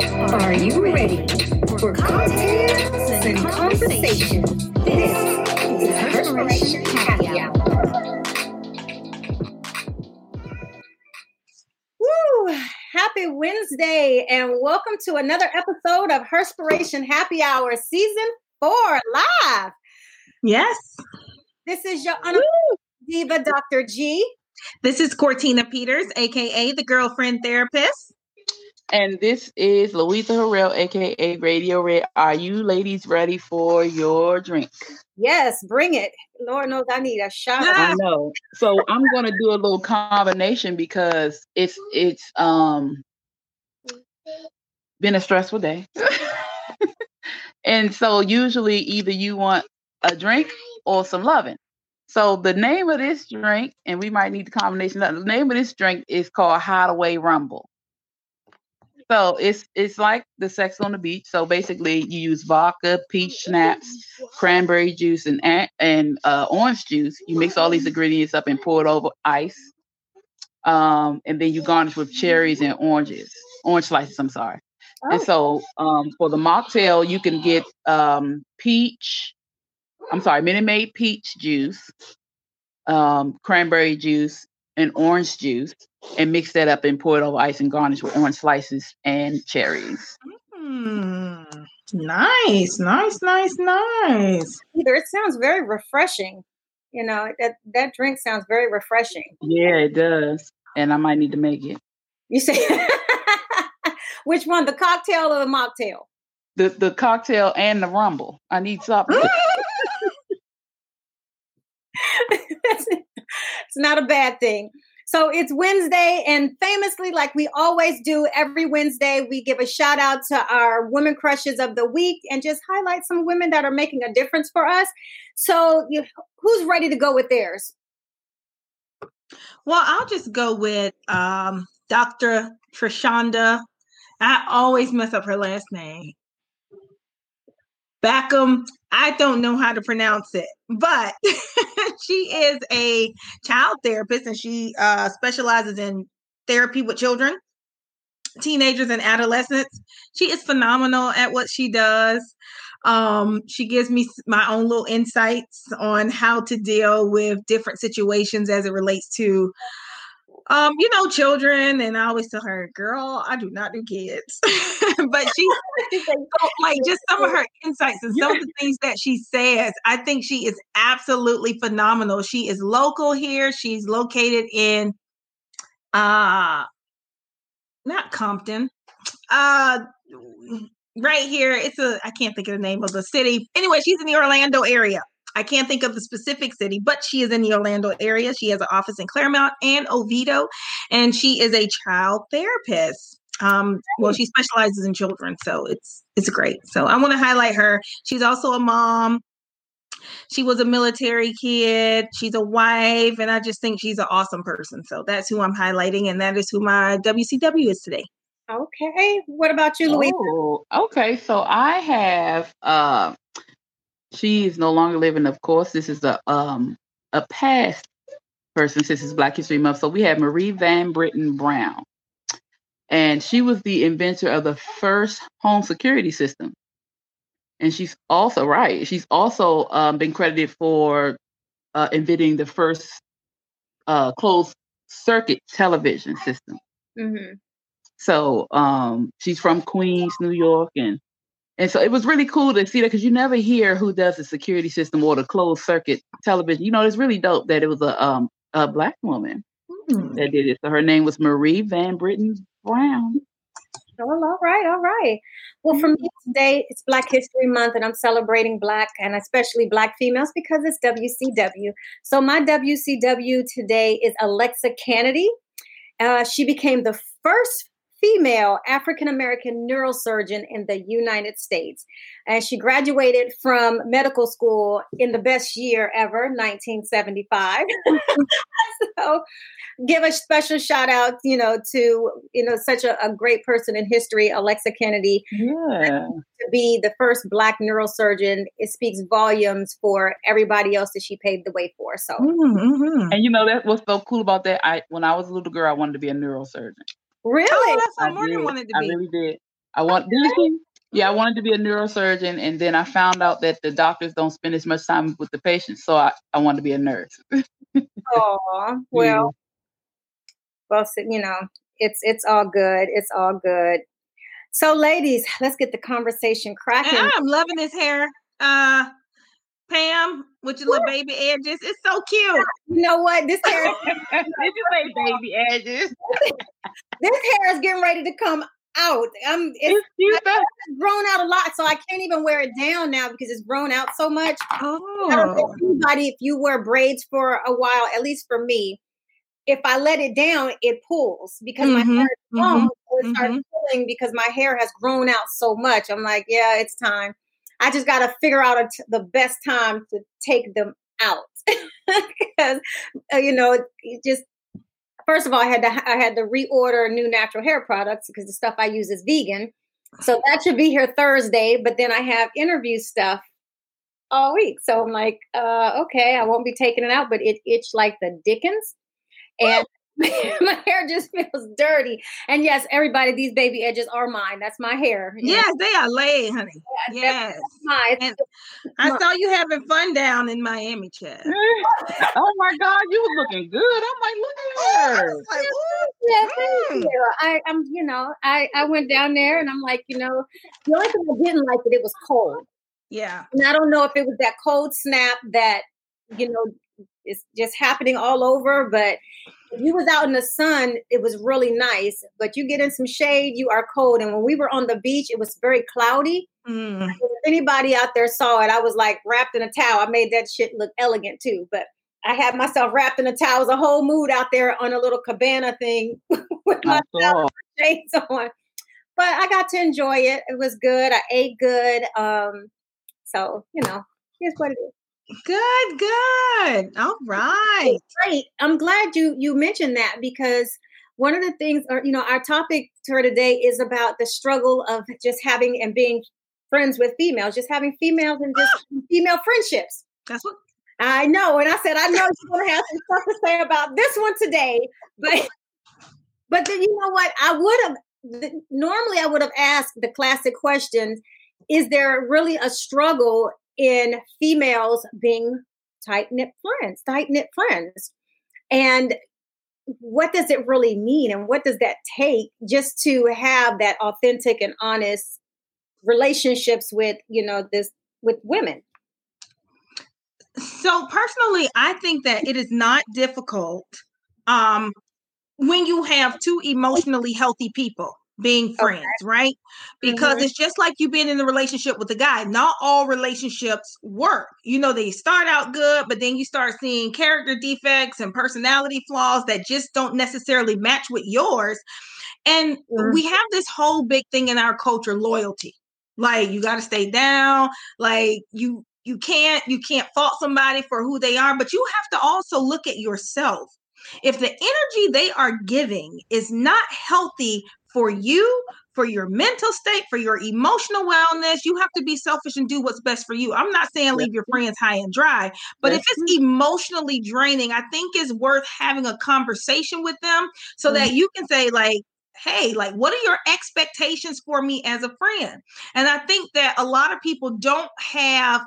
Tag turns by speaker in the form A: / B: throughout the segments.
A: Are you ready for cocktails and conversation? This is Herspiration Happy Hour.
B: Woo! Happy Wednesday and welcome to another episode of Herspiration Happy Hour Season 4 live.
C: Yes.
B: This is your unofficial diva, Dr. G.
C: This is Cortina Peters, aka the girlfriend therapist.
D: And this is Louisa Harrell, aka Radio Red. Are you ladies ready for your drink?
B: Yes, bring it. Lord knows I need a shot.
D: I know. So I'm gonna do a little combination because it's been a stressful day. And so usually either you want a drink or some loving. So the name of this drink, and we might need the combination. The name of this drink is called Hideaway Rumble. So it's like the Sex on the Beach. So basically, you use vodka, peach schnapps, cranberry juice, and orange juice. You mix all these ingredients up and pour it over ice, and then you garnish with cherries and orange slices. I'm sorry. Oh. And so for the mocktail, you can get Minute Maid peach juice, cranberry juice, and orange juice, and mix that up and pour it over ice and garnish with orange slices and cherries.
C: Nice.
B: Either it sounds very refreshing. You know, that drink sounds very refreshing.
D: Yeah, it does. And I might need to make it.
B: You say which one, the cocktail or the mocktail?
D: The cocktail and the rumble. I need something.
B: It's not a bad thing. So it's Wednesday, and famously, like we always do every Wednesday, we give a shout out to our women crushes of the week and just highlight some women that are making a difference for us. So who's ready to go with theirs?
C: Well, I'll just go with Dr. Trishanda. I always mess up her last name. Backham. I don't know how to pronounce it, but she is a child therapist, and she specializes in therapy with children, teenagers, and adolescents. She is phenomenal at what she does. She gives me my own little insights on how to deal with different situations as it relates to children. And I always tell her, girl, I do not do kids. But she's like just some of her insights and some of the things that she says, I think she is absolutely phenomenal. She is local here. She's located in not Compton. Right here. I can't think of the name of the city. Anyway, she's in the Orlando area. I can't think of the specific city, but she is in the Orlando area. She has an office in Claremont and Oviedo, and she is a child therapist. Well, she specializes in children, so it's great. So I want to highlight her. She's also a mom. She was a military kid. She's a wife, and I just think she's an awesome person. So that's who I'm highlighting, and that is who my WCW is today.
B: Okay. What about you, Louisa?
D: Oh, okay. So I have she is no longer living, of course. This is a past person since it's Black History Month. So we have Marie Van Brittan Brown. And she was the inventor of the first home security system. And she's also been credited for inventing the first closed circuit television system. Mm-hmm. So she's from Queens, New York, and so it was really cool to see that because you never hear who does the security system or the closed circuit television. It's really dope that it was a Black woman that did it. So her name was Marie Van Brittan Brown.
B: Oh, all right. Well, for me today, it's Black History Month, and I'm celebrating Black and especially Black females because it's WCW. So my WCW today is Alexa Kennedy. She became the first female African-American neurosurgeon in the United States. And she graduated from medical school in the best year ever, 1975. So give a special shout out, to, such a great person in history, Alexa Kennedy.
D: Yeah.
B: To be the first Black neurosurgeon, it speaks volumes for everybody else that she paved the way for. So,
D: and that what's so cool about that. When I was a little girl, I wanted to be a neurosurgeon.
B: Really?
C: Oh, that's what Morgan wanted to be.
D: I really did. I want yeah, I wanted to be a neurosurgeon, and then I found out that the doctors don't spend as much time with the patients, so I wanted to be a nurse.
B: Oh,
D: Yeah.
B: well, so, it's all good. It's all good. So, ladies, let's get the conversation cracking.
C: And I'm loving this hair. Pam, with your little baby edges. It's so cute.
B: You know what? This hair
D: Did you say baby edges?
B: this hair is getting ready to come out.
D: It's cute though.
B: It's grown out a lot, so I can't even wear it down now because it's grown out so much. I don't think anybody, if you wear braids for a while, at least for me, if I let it down, it pulls because my hair is long. So it starts pulling because my hair has grown out so much. I'm like, yeah, it's time. I just got to figure out the best time to take them out because just first of all, I had to reorder new natural hair products because the stuff I use is vegan. So that should be here Thursday. But then I have interview stuff all week. So I'm like, okay, I won't be taking it out, but it itched like the Dickens. And my hair just feels dirty. And yes, everybody, these baby edges are mine. That's my hair.
C: Yes, they are laid, honey. Yes.
B: That's mine.
C: And I saw you having fun down in Miami, Chad.
D: Oh my God, you was looking good. I'm like, look at her.
B: Thank you. I went down there and I'm like, the only thing I didn't like it was cold.
C: Yeah.
B: And I don't know if it was that cold snap that, it's just happening all over, but if you was out in the sun, it was really nice, but you get in some shade, you are cold. And when we were on the beach, it was very cloudy. If anybody out there saw it, I was like wrapped in a towel. I made that shit look elegant too, but I had myself wrapped in a towel. It was a whole mood out there on a little cabana thing with my shades on. But I got to enjoy it. It was good. I ate good. So, here's what it is.
C: Good. All right.
B: Great. I'm glad you mentioned that because one of the things, our topic for today is about the struggle of just having and being friends with females, just having females and just female friendships.
C: That's what
B: I know. And I said, I know you're going to have some stuff to say about this one today, but then you know what? Normally I would have asked the classic questions. Is there really a struggle in females being tight-knit friends? And what does it really mean? And what does that take just to have that authentic and honest relationships with, with women?
C: So personally, I think that it is not difficult when you have two emotionally healthy people being friends, right? Because it's just like you being in a relationship with a guy. Not all relationships work. They start out good, but then you start seeing character defects and personality flaws that just don't necessarily match with yours. And we have this whole big thing in our culture, loyalty. Like you got to stay down. Like you can't fault somebody for who they are, but you have to also look at yourself. If the energy they are giving is not healthy for you, for your mental state, for your emotional wellness, you have to be selfish and do what's best for you. I'm not saying leave your friends high and dry, but if it's emotionally draining, I think it's worth having a conversation with them so that you can say like, hey, like, what are your expectations for me as a friend? And I think that a lot of people don't have,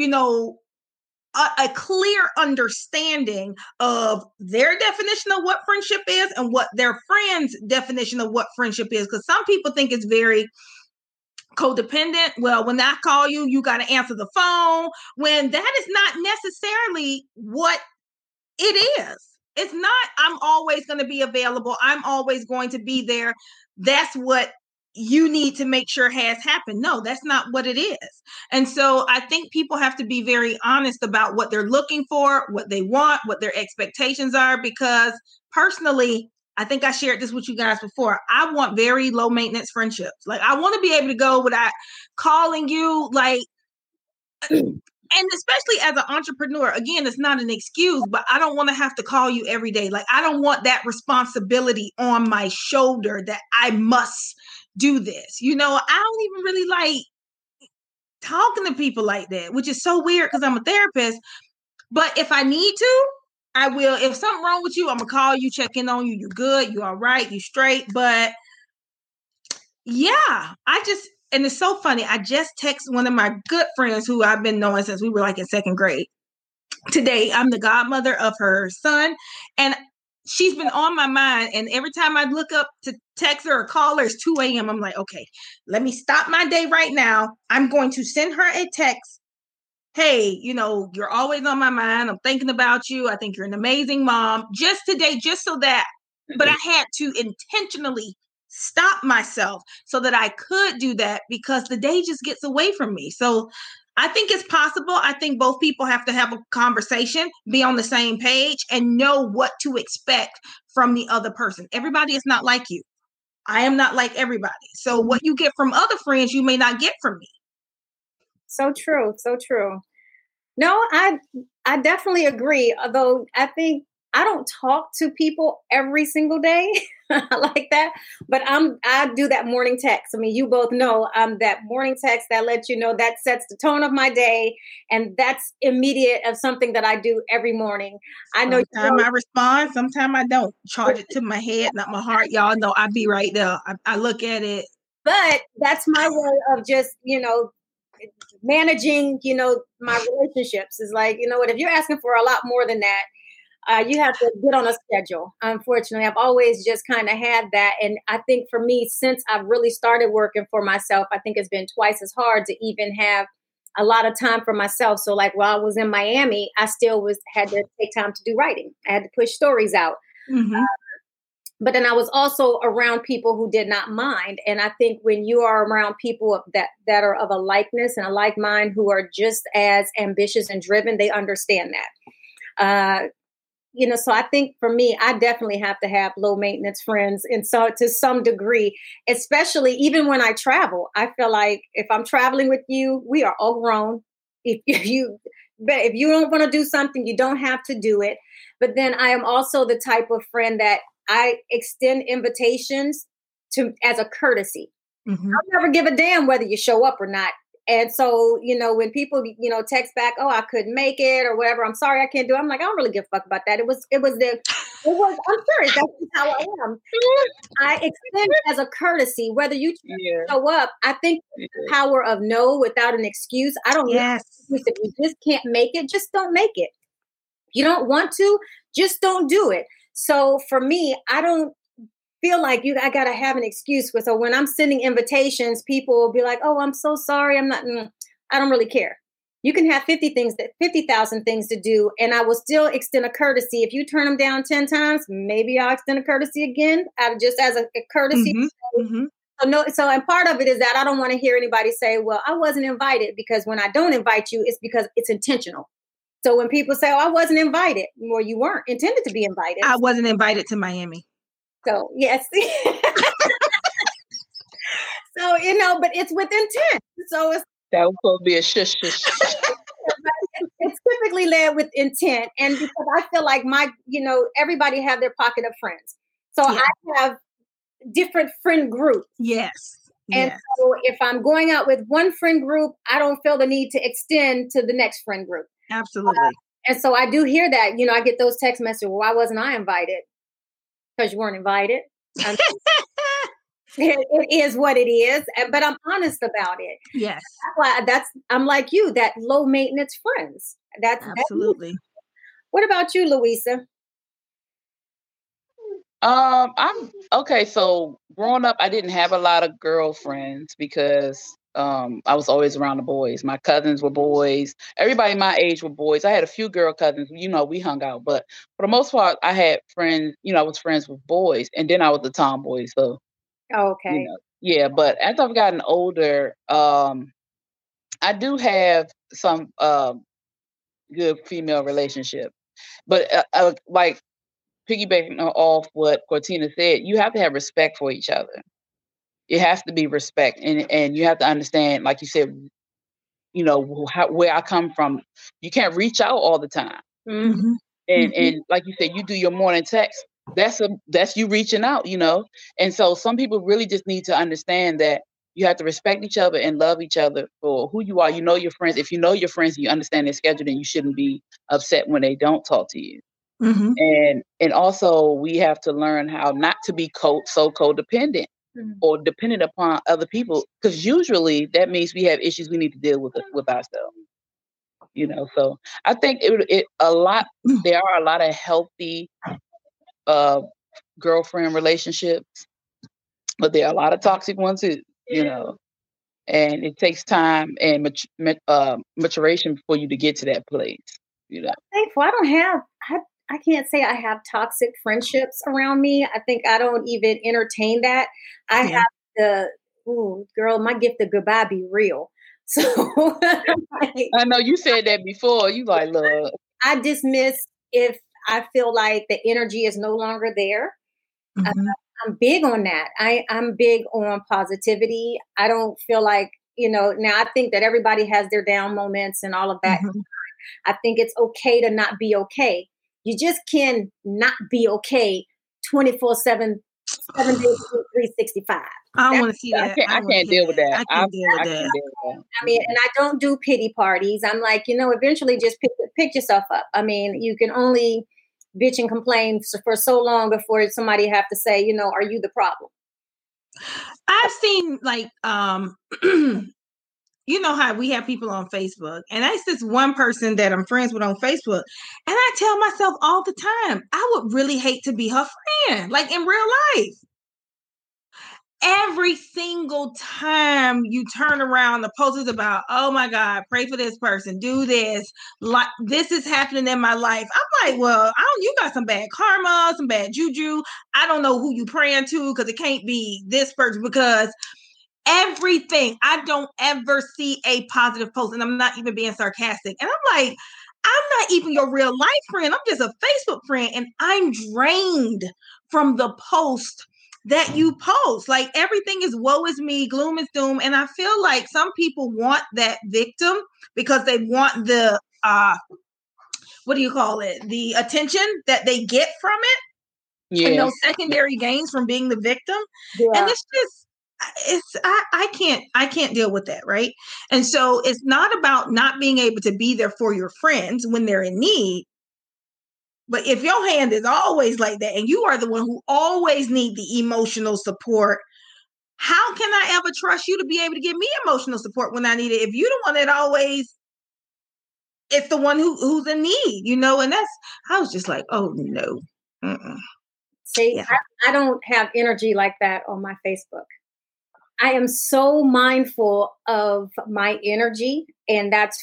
C: a clear understanding of their definition of what friendship is and what their friend's definition of what friendship is. Because some people think it's very codependent. Well, when I call you, you got to answer the phone. When that is not necessarily what it is. It's not, I'm always going to be available. I'm always going to be there. That's what you need to make sure has happened. No, that's not what it is. And so I think people have to be very honest about what they're looking for, what they want, what their expectations are, because personally, I think I shared this with you guys before. I want very low maintenance friendships. Like I want to be able to go without calling you, like, and especially as an entrepreneur, again, it's not an excuse, but I don't want to have to call you every day. Like I don't want that responsibility on my shoulder that I must do this. I don't even really like talking to people like that, which is so weird because I'm a therapist. But if I need to, I will. If something wrong with you, I'm gonna call you, check in on you. You good? You all right? You straight? But Yeah, and it's so funny. I just texted one of my good friends who I've been knowing since we were like in second grade. Today, I'm the godmother of her son, and she's been on my mind. And every time I look up to text her or call her, it's 2 a.m. I'm like, okay, let me stop my day right now. I'm going to send her a text. Hey, you're always on my mind. I'm thinking about you. I think you're an amazing mom. Just today, just so that, but I had to intentionally stop myself so that I could do that because the day just gets away from me. So I think it's possible. I think both people have to have a conversation, be on the same page, and know what to expect from the other person. Everybody is not like you. I am not like everybody. So what you get from other friends, you may not get from me.
B: So true. So true. No, I definitely agree. Although I think I don't talk to people every single day like that, but I do that morning text. I mean, you both know I'm that morning text that lets you know, that sets the tone of my day, and that's immediate of something that I do every morning. I know.
C: Sometimes I respond, sometimes I don't. Charge it to my head, not my heart. Y'all know I be right there. I look at it.
B: But that's my way of just, managing, my relationships. Is like, you know what, if you're asking for a lot more than that, you have to get on a schedule. Unfortunately, I've always just kind of had that. And I think for me, since I've really started working for myself, I think it's been twice as hard to even have a lot of time for myself. So like while I was in Miami, I still had to take time to do writing. I had to push stories out.
C: Mm-hmm.
B: But then I was also around people who did not mind. And I think when you are around people that are of a likeness and a like mind, who are just as ambitious and driven, they understand that. So I think for me, I definitely have to have low maintenance friends. And so to some degree, especially even when I travel, I feel like if I'm traveling with you, we are all grown. If you don't want to do something, you don't have to do it. But then I am also the type of friend that I extend invitations to as a courtesy.
C: Mm-hmm.
B: I'll never give a damn whether you show up or not. And so, when people, text back, oh, I couldn't make it or whatever, I'm sorry, I can't do it. I'm like, I don't really give a fuck about that. I'm serious. That's just how I am. I extend as a courtesy, whether you show up. I think the power of no without an excuse. I don't know if you just can't make it, just don't make it. You don't want to, just don't do it. So for me, I don't feel like I got to have an excuse with. So when I'm sending invitations, people will be like, oh, I'm so sorry. I don't really care. You can have 50,000 things to do, and I will still extend a courtesy. If you turn them down 10 times, maybe I'll extend a courtesy again, just as a courtesy.
C: Mm-hmm.
B: So and part of it is that I don't want to hear anybody say, well, I wasn't invited, because when I don't invite you, it's because it's intentional. So when people say, oh, I wasn't invited, well, you weren't intended to be invited.
C: I wasn't invited to Miami.
B: So, yes. So, but it's with intent. So
D: that would probably be a shush.
B: It's typically led with intent. And because I feel like everybody have their pocket of friends. So I have different friend groups.
C: Yes.
B: And so if I'm going out with one friend group, I don't feel the need to extend to the next friend group.
C: Absolutely.
B: And so I do hear that, I get those text messages. Well, why wasn't I invited? Because you weren't invited. It is what it is, but I'm honest about it.
C: Yes.
B: I'm like you, that low maintenance friends. That's
C: absolutely.
B: What about you, Louisa?
D: I'm okay. So growing up, I didn't have a lot of girlfriends because I was always around the boys. My cousins were boys. Everybody my age were boys. I had a few girl cousins. We hung out, but for the most part, I had friends. I was friends with boys, and then I was the tomboy. So,
B: okay,
D: yeah. But as I've gotten older, I do have some good female relationship, but like piggybacking off what Cortina said, you have to have respect for each other. It has to be respect, and you have to understand, like you said, where I come from. You can't reach out all the time,
C: mm-hmm.
D: and like you said, you do your morning text. That's you reaching out, And so some people really just need to understand that you have to respect each other and love each other for who you are. You know your friends. If you know your friends and you understand their schedule, then you shouldn't be upset when they don't talk to you.
C: Mm-hmm.
D: And also we have to learn how not to be so codependent. or dependent upon other people, because usually that means we have issues we need to deal with ourselves. So I think there are a lot of healthy girlfriend relationships, but there are a lot of toxic ones too, and it takes time and maturation for you to get to that place.
B: Thankful. I can't say I have toxic friendships around me. I think I don't even entertain that. I have girl, my gift of goodbye be real. So
D: I know you said that before. You like, look.
B: I dismiss if I feel like the energy is no longer there.
C: Mm-hmm.
B: I'm big on that. I'm big on positivity. I don't feel like, now I think that everybody has their down moments and all of that.
C: Mm-hmm.
B: I think it's okay to not be okay. You just can not be okay 24/7, 7 days, 365.
C: I don't want to see that.
D: I can't deal with that.
C: I can't deal with that.
B: I mean, and I don't do pity parties. I'm like, eventually just pick yourself up. I mean, you can only bitch and complain for so long before somebody have to say, are you the problem?
C: I've seen like, how we have people on Facebook, and that's this one person that I'm friends with on Facebook. And I tell myself all the time, I would really hate to be her friend, like in real life. Every single time you turn around, the post is about, oh my God, pray for this person, do this. Like, this is happening in my life. I'm like, well, you got some bad karma, some bad juju. I don't know who you praying to, because it can't be this person, because everything, I don't ever see a positive post, and I'm not even being sarcastic. And I'm like, I'm not even your real life friend. I'm just a Facebook friend, and I'm drained from the post that you post. Like, everything is woe is me, gloom is doom. And I feel like some people want that victim because they want the what do you call it? The attention that they get from it. Yeah. And those secondary gains from being the victim. Yeah. And it's just, I can't deal with that, right? And so it's not about not being able to be there for your friends when they're in need. But if your hand is always like that, and you are the one who always need the emotional support, how can I ever trust you to be able to give me emotional support when I need it? If you're the one that always, it's the one who's in need, and I was just like, oh no. Mm-mm.
B: See, yeah. I don't have energy like that on my Facebook. I am so mindful of my energy, and that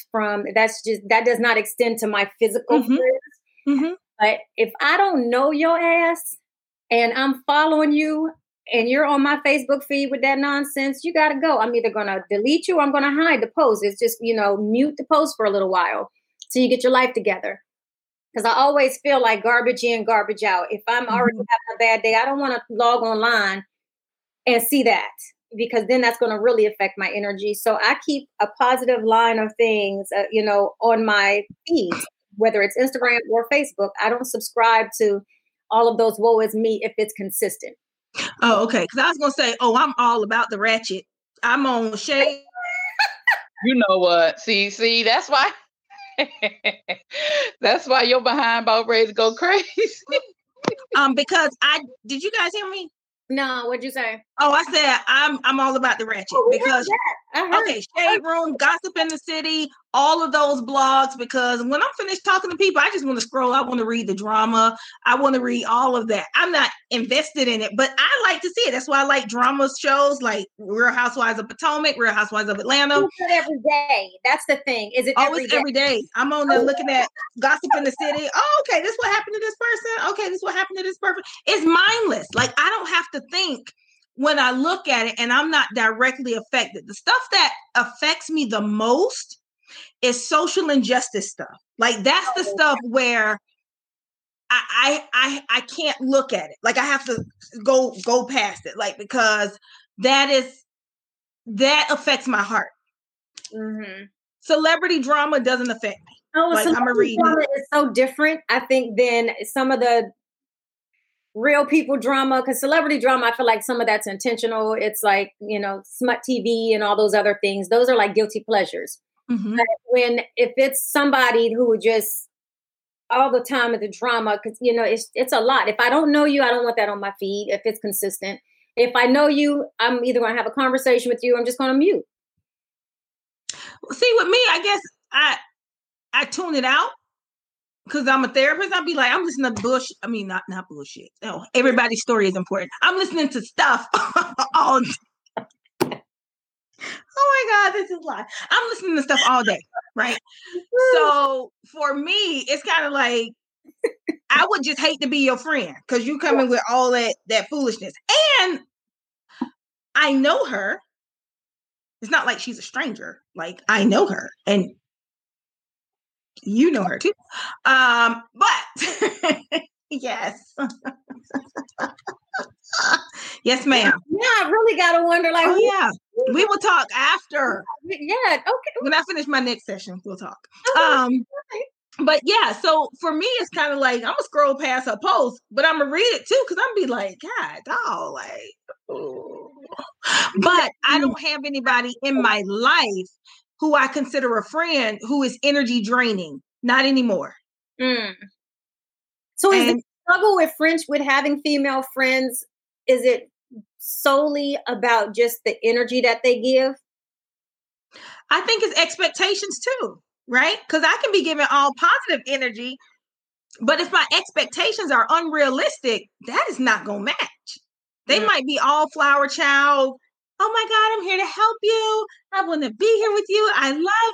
B: does not extend to my physical friends. Mm-hmm. But if I don't know your ass and I'm following you and you're on my Facebook feed with that nonsense, you got to go. I'm either going to delete you or I'm going to hide the post. It's just, mute the post for a little while so you get your life together. Because I always feel like garbage in, garbage out. If I'm already having a bad day, I don't want to log online and see that, because then that's going to really affect my energy. So I keep a positive line of things, on my feeds. Whether it's Instagram or Facebook, I don't subscribe to all of those woe is me if it's consistent.
C: Oh, okay. Because I was going to say, I'm all about the ratchet. I'm on shade.
D: You know what? See, that's why. That's why you're behind about ready to go crazy.
C: Because did you guys hear me?
B: No, what'd you say?
C: Oh, I said I'm all about the ratchet because Shade Room, Gossip in the City, all of those blogs, because when I'm finished talking to people, I just want to scroll. I want to read the drama. I want to read all of that. I'm not invested in it, but I like to see it. That's why I like drama shows like Real Housewives of Potomac, Real Housewives of Atlanta.
B: You do it every day. That's the thing. Is it
C: every day? I'm on there looking at Gossip in the City. Oh, okay, this is what happened to this person. Okay, this is what happened to this person. It's mindless. Like, I don't have to think when I look at it, and I'm not directly affected. The stuff that affects me the most is social injustice stuff. Like, that's the stuff where I can't look at it. Like, I have to go past it. Like, because that affects my heart. Mm-hmm. Celebrity drama doesn't affect me.
B: Oh, like, celebrity drama is so different, I think, than some of the real people drama, because celebrity drama, I feel like some of that's intentional. It's like, smut TV and all those other things. Those are like guilty pleasures. Mm-hmm. But if it's somebody who just all the time at the drama, because, it's a lot. If I don't know you, I don't want that on my feed if it's consistent. If I know you, I'm either going to have a conversation with you, I'm just going to mute.
C: See, with me, I guess I tune it out because I'm a therapist. I'll be like, I'm listening to bullshit. I mean, not bullshit. No, everybody's story is important. I'm listening to stuff all day. Oh my God, this is live. I'm listening to stuff all day, right? So for me, it's kind of like, I would just hate to be your friend because you coming with all that foolishness. And I know her. It's not like she's a stranger. Like, I know her. And you know her too. But yes. Yes, ma'am.
B: Yeah, I really gotta wonder, like,
C: oh yeah, we will talk after.
B: Yeah, okay.
C: When I finish my next session, we'll talk. But yeah, so for me, it's kind of like I'm gonna scroll past her post, but I'm gonna read it too because I'm be like, God, dog, like. Oh. But I don't have anybody in my life who I consider a friend who is energy draining. Not anymore.
B: So is the struggle with having female friends, is it solely about just the energy that they give?
C: I think it's expectations too, right? Because I can be giving all positive energy, but if my expectations are unrealistic, that is not going to match. They might be all flower child. Oh my God, I'm here to help you. I want to be here with you. I love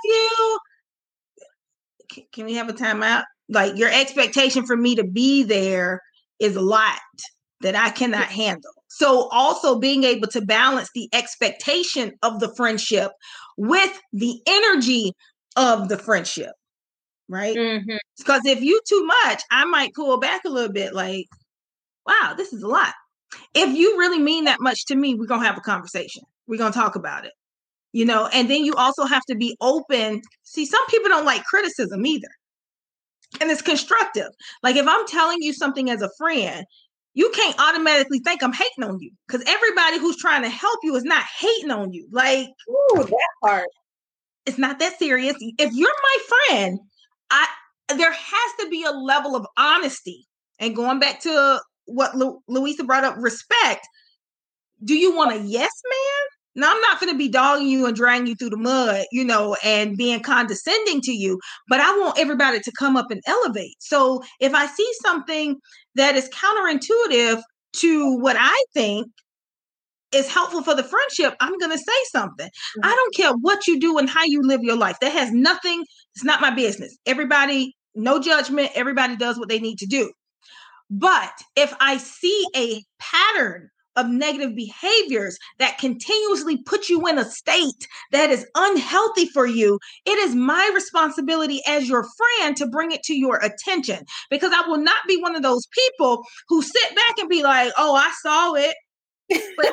C: you. Can we have a timeout? Like, your expectation for me to be there is a lot that I cannot handle. So also being able to balance the expectation of the friendship with the energy of the friendship, right? Because if you too much, I might pull back a little bit like, wow, this is a lot. If you really mean that much to me, we're going to have a conversation. We're going to talk about it, and then you also have to be open. See, some people don't like criticism either. And it's constructive. Like, if I'm telling you something as a friend, you can't automatically think I'm hating on you because everybody who's trying to help you is not hating on you. Like,
B: ooh, that part.
C: It's not that serious. If you're my friend, there has to be a level of honesty. And going back to what Louisa brought up, respect. Do you want a yes man? Now, I'm not going to be dogging you and dragging you through the mud, and being condescending to you, but I want everybody to come up and elevate. So if I see something that is counterintuitive to what I think is helpful for the friendship, I'm going to say something. I don't care what you do and how you live your life. That has nothing. It's not my business. Everybody, no judgment. Everybody does what they need to do. But if I see a pattern of negative behaviors that continuously put you in a state that is unhealthy for you, it is my responsibility as your friend to bring it to your attention, because I will not be one of those people who sit back and be like, oh, I saw it. But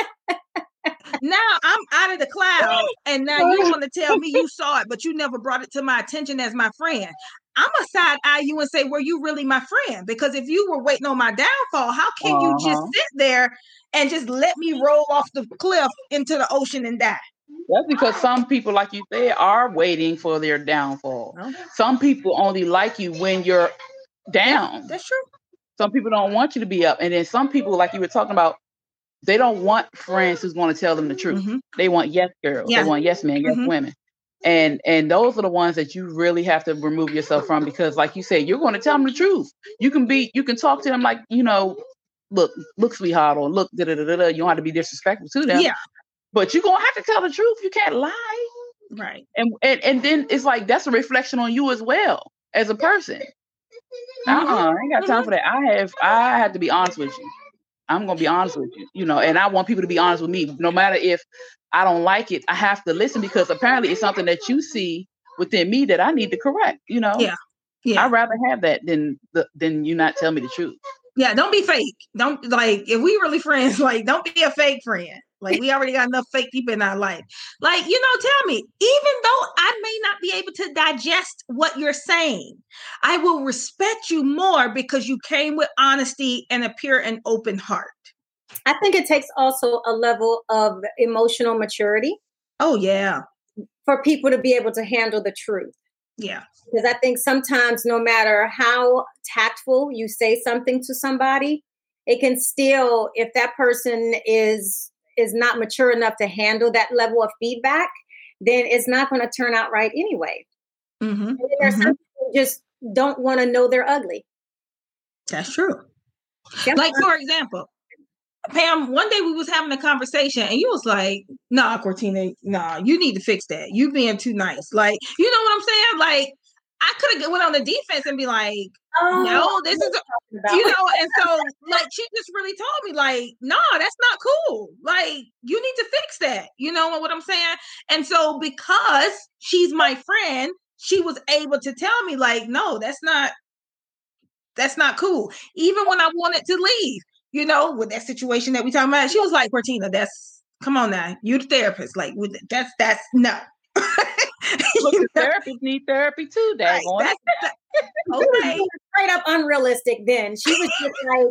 C: now I'm out of the cloud, and now you want to tell me you saw it, but you never brought it to my attention as my friend. I'm going to side eye you and say, were you really my friend? Because if you were waiting on my downfall, how can you just sit there and just let me roll off the cliff into the ocean and die?
D: That's because some people, like you said, are waiting for their downfall. Some people only like you when you're down.
C: Yeah, that's true.
D: Some people don't want you to be up. And then some people, like you were talking about, they don't want friends who's going to tell them the truth. They want yes girls. They want yes men, yes women. And those are the ones that you really have to remove yourself from, because like you said, you're going to tell them the truth. You can talk to them like, look, sweetheart, or look, you don't have to be disrespectful to them. Yeah. But you're going to have to tell the truth. You can't lie.
C: Right.
D: And then it's like, that's a reflection on you as well as a person. I ain't got time for that. I have to be honest with you. I'm going to be honest with you, and I want people to be honest with me. No matter if I don't like it, I have to listen, because apparently it's something that you see within me that I need to correct,
C: Yeah.
D: I'd rather have that than you not tell me the truth.
C: Yeah. Don't be fake. Don't, like, if we really friends, like, don't be a fake friend. Like, we already got enough fake people in our life. Like, tell me, even though I may not be able to digest what you're saying, I will respect you more because you came with honesty and a pure and open heart.
B: I think it takes also a level of emotional maturity.
C: Oh, yeah.
B: For people to be able to handle the truth.
C: Yeah.
B: Because I think sometimes no matter how tactful you say something to somebody, it can still, if that person is not mature enough to handle that level of feedback, then it's not going to turn out right anyway.
C: Mm-hmm.
B: And there's some people who just don't want to know they're ugly.
C: That's true. Like, for example, Pam, one day we was having a conversation and you was like, nah, Cortina, nah, you need to fix that. You being too nice. Like, you know what I'm saying? Like, I could have went on the defense and be like, no, this is, you know, and so like, she just really told me like, no, that's not cool. Like, you need to fix that. You know what I'm saying? And so because she's my friend, she was able to tell me like, no, that's not cool. Even when I wanted to leave, you know, with that situation that we talking about, she was like, Cortina, come on now. You the therapist. Like, that's no.
D: Look, the therapists need therapy too,
B: right, okay. Straight up unrealistic then. She was just like,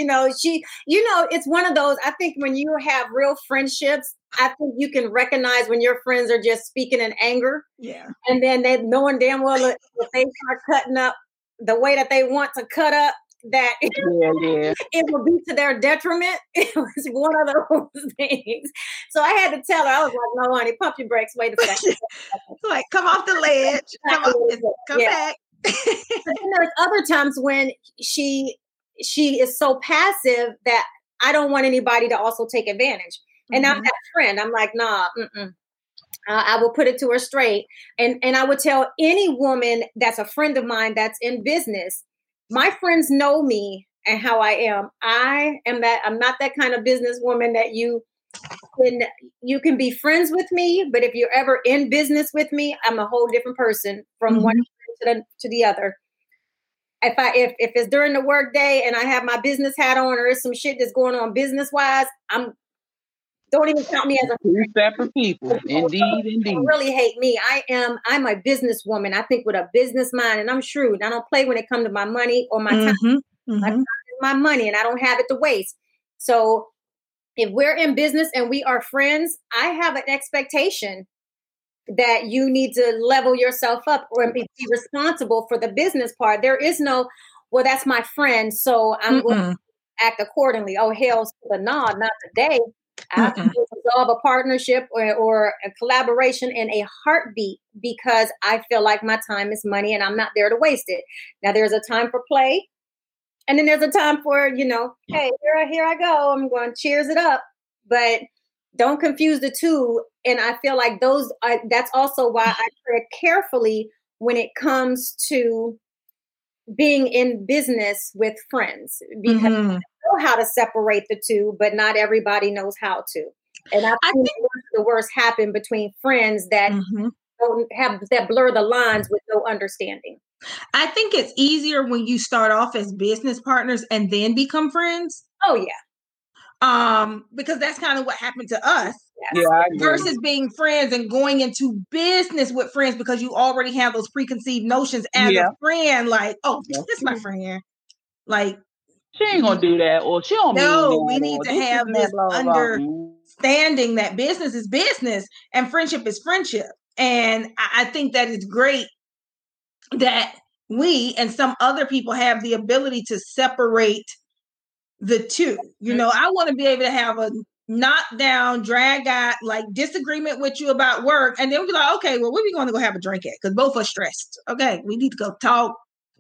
B: it's one of those, I think when you have real friendships, I think you can recognize when your friends are just speaking in anger.
C: Yeah.
B: And then they knowing damn well if they start cutting up the way that they want to cut up, that it will be to their detriment. It was one of those things. So I had to tell her, I was like, no, honey, pump your brakes. Wait a second.
C: Like, come off the ledge. Come back.
B: But then there's other times when she is so passive that I don't want anybody to also take advantage. And I'm that friend. I'm like, nah, I will put it to her straight. And I would tell any woman that's a friend of mine that's in business, my friends know me and how I am. I'm not that kind of businesswoman that you can be friends with me, but if you're ever in business with me, I'm a whole different person from one to the other. If it's during the work day and I have my business hat on, or there's some shit that's going on business wise, don't even count me as a
D: two separate people. Indeed.
B: Really hate me. I'm a businesswoman. I think with a business mind, and I'm shrewd. I don't play when it comes to my money or my time. My time is my money, and I don't have it to waste. So if we're in business and we are friends, I have an expectation that you need to level yourself up or be responsible for the business part. There is no, well, that's my friend, so I'm going to act accordingly. Oh, hell to the no, not today. I can resolve a partnership or a collaboration in a heartbeat because I feel like my time is money and I'm not there to waste it. Now, there's a time for play. And then there's a time for, hey, here I go. I'm going to cheers it up. But don't confuse the two. And I feel like that's also why I tread carefully when it comes to being in business with friends, because I know how to separate the two, but not everybody knows how to. And I think the worst happen between friends that don't have that blur the lines with no understanding.
C: I think it's easier when you start off as business partners and then become friends.
B: Oh yeah.
C: Because that's kind of what happened to us.
D: Yeah,
C: versus being friends and going into business with friends because you already have those preconceived notions as a friend. Like, oh, this is my friend. Like,
D: she ain't gonna do that, or she don't.
C: No, we need to have this understanding that business is business and friendship is friendship. And I think that it's great that we and some other people have the ability to separate the two. I want to be able to have a knockdown, drag out, like disagreement with you about work, and then we'll be like, okay, well, where are we going to go have a drink at? Because both are stressed. Okay, we need to go talk.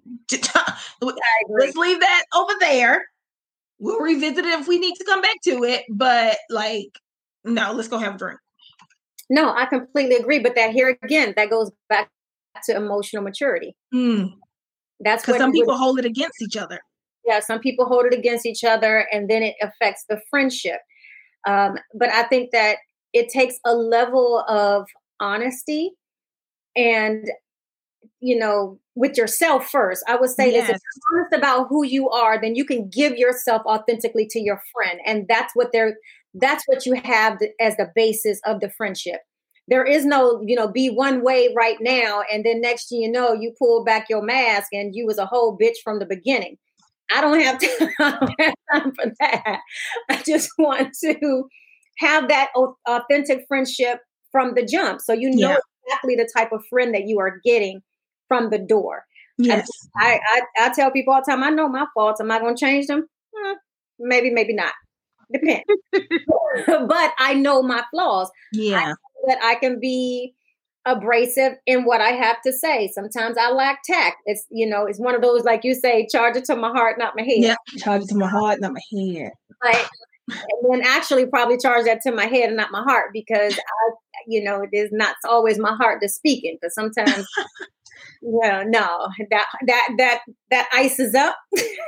C: Let's leave that over there. We'll revisit it if we need to come back to it. But no, let's go have a drink.
B: No, I completely agree. But that goes back to emotional maturity. That's
C: because some people hold it against each other.
B: Yeah, some people hold it against each other, and then it affects the friendship. But I think that it takes a level of honesty and, with yourself first. I would say this, if you're honest about who you are, then you can give yourself authentically to your friend. And that's what you have as the basis of the friendship. There is no, be one way right now. And then next thing you know, you pull back your mask and you was a whole bitch from the beginning. I don't have time for that. I just want to have that authentic friendship from the jump. So know exactly the type of friend that you are getting from the door.
C: Yes.
B: I tell people all the time, I know my faults. Am I going to change them? maybe not. Depends. But I know my flaws.
C: Yeah.
B: I know that I can be abrasive in what I have to say. Sometimes I lack tact. It's, it's one of those, like you say, charge it to my heart, not my head.
C: Yeah, charge it to my heart, not my head.
B: Like, and then actually probably charge that to my head and not my heart, because it is not always my heart that's speaking. Because sometimes, no, that ices up,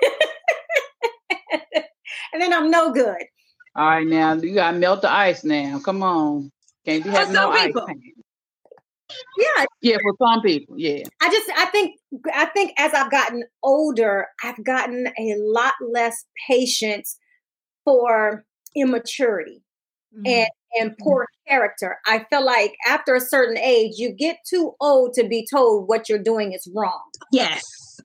B: and then I'm no good.
D: All right, now you gotta melt the ice. Now, come on, can't be having no ice. Yeah, for some people, yeah.
B: I think as I've gotten older, I've gotten a lot less patience for immaturity and poor character. I feel like after a certain age, you get too old to be told what you're doing is wrong.
C: Yes.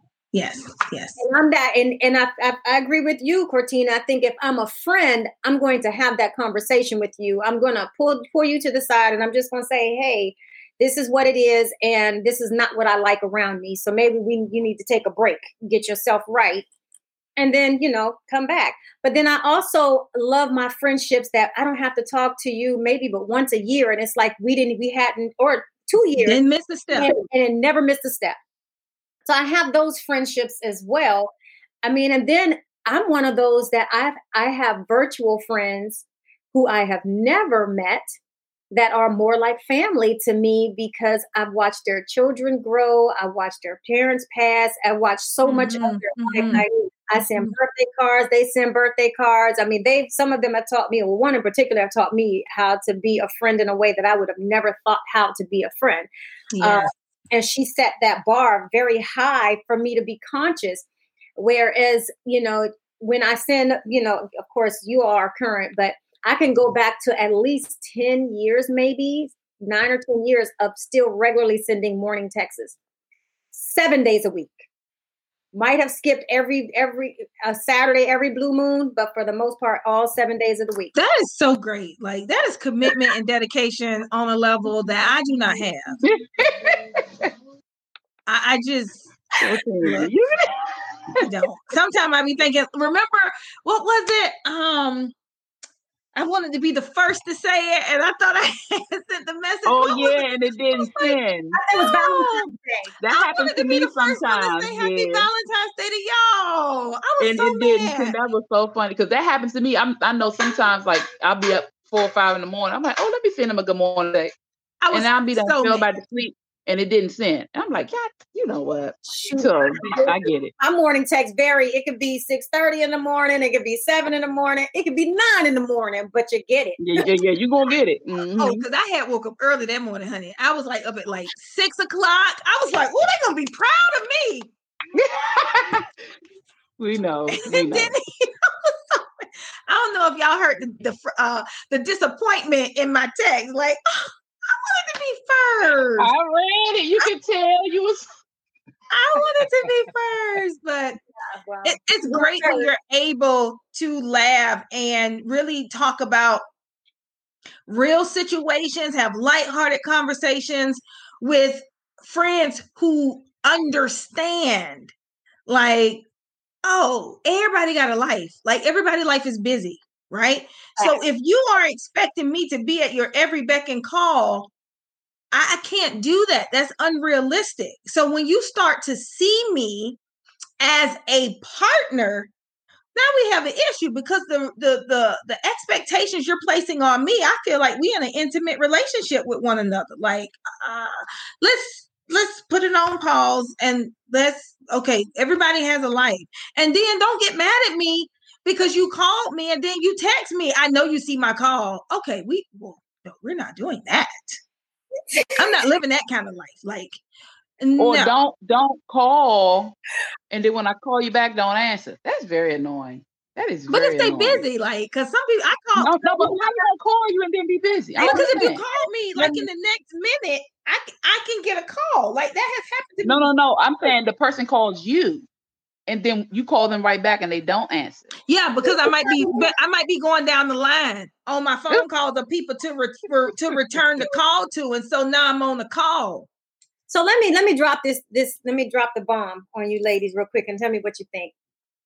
B: And I'm that, and I agree with you, Cortina. I think if I'm a friend, I'm going to have that conversation with you. I'm going to pull you to the side, and I'm just going to say, hey, this is what it is, and this is not what I like around me. So maybe you need to take a break, get yourself right, and then, come back. But then I also love my friendships that I don't have to talk to you maybe but once a year. And it's like we hadn't, or 2 years.
C: Didn't miss a step.
B: And never missed a step. So I have those friendships as well. I mean, and then I'm one of those that I have virtual friends who I have never met that are more like family to me, because I've watched their children grow. I watched their parents pass. I watched so much of their life. I send birthday cards. They send birthday cards. I mean, some of them have taught me, or one in particular have taught me how to be a friend in a way that I would have never thought how to be a friend.
C: Yeah.
B: And she set that bar very high for me to be conscious. Whereas, when I send, of course you are current, but I can go back to at least 10 years, maybe 9 or 10 years of still regularly sending morning texts, 7 days a week. Might have skipped every Saturday, every blue moon, but for the most part, all 7 days of the week.
C: That is so great. Like, that is commitment and dedication on a level that I do not have. I just I don't. Sometimes I be thinking, remember, what was it? I wanted to be the first to say it, and I thought I had sent the message.
D: Oh, yeah, and it didn't send.
B: It was Valentine's Day.
D: That happens to me sometimes.
C: Say Happy Valentine's Day to y'all. I was so
D: mad. Didn't send. That was so funny, because that happens to me. I know sometimes, like, I'll be up 4 or 5 in the morning. I'm like, oh, let me send him a good morning day. And I'll be done, fell back to sleep. And it didn't send. And I'm like, God, you know what? So I get it.
B: My morning text vary. It could be 6:30 in the morning. It could be 7 in the morning. It could be 9 in the morning, but you get it.
D: Yeah. You're going to get it. Mm-hmm.
C: Oh, because I had woke up early that morning, honey. I was like up at like 6 o'clock. I was like, oh, they're going to be proud of me.
D: We know.
C: I don't know if y'all heard the disappointment in my text. Like, I wanted to be first.
D: I read it. You can tell you was.
C: I wanted to be first, but it's great when you're able to laugh and really talk about real situations, have lighthearted conversations with friends who understand. Like, oh, everybody got a life. Like, everybody's life is busy. Right. So if you are expecting me to be at your every beck and call, I can't do that. That's unrealistic. So when you start to see me as a partner, now we have an issue, because the expectations you're placing on me, I feel like we're in an intimate relationship with one another. Like, let's put it on pause and everybody has a life. And then don't get mad at me because you called me and then you text me. I know you see my call. Okay, we're not doing that. I'm not living that kind of life. Like,
D: or
C: no.
D: don't call, and then when I call you back, don't answer. That's very annoying. That is very annoying.
C: But if they busy, like, because some people I call.
D: No, but how you gonna call you and then be busy?
C: Because if you call me like in the next minute, I can get a call. Like, that has happened to me.
D: No. I'm saying the person calls you, and then you call them right back, and they don't answer.
C: Yeah, because I might be going down the line on my phone calls of people to return the call to, and so now I'm on the call.
B: So let me drop this. Let me drop the bomb on you ladies real quick and tell me what you think.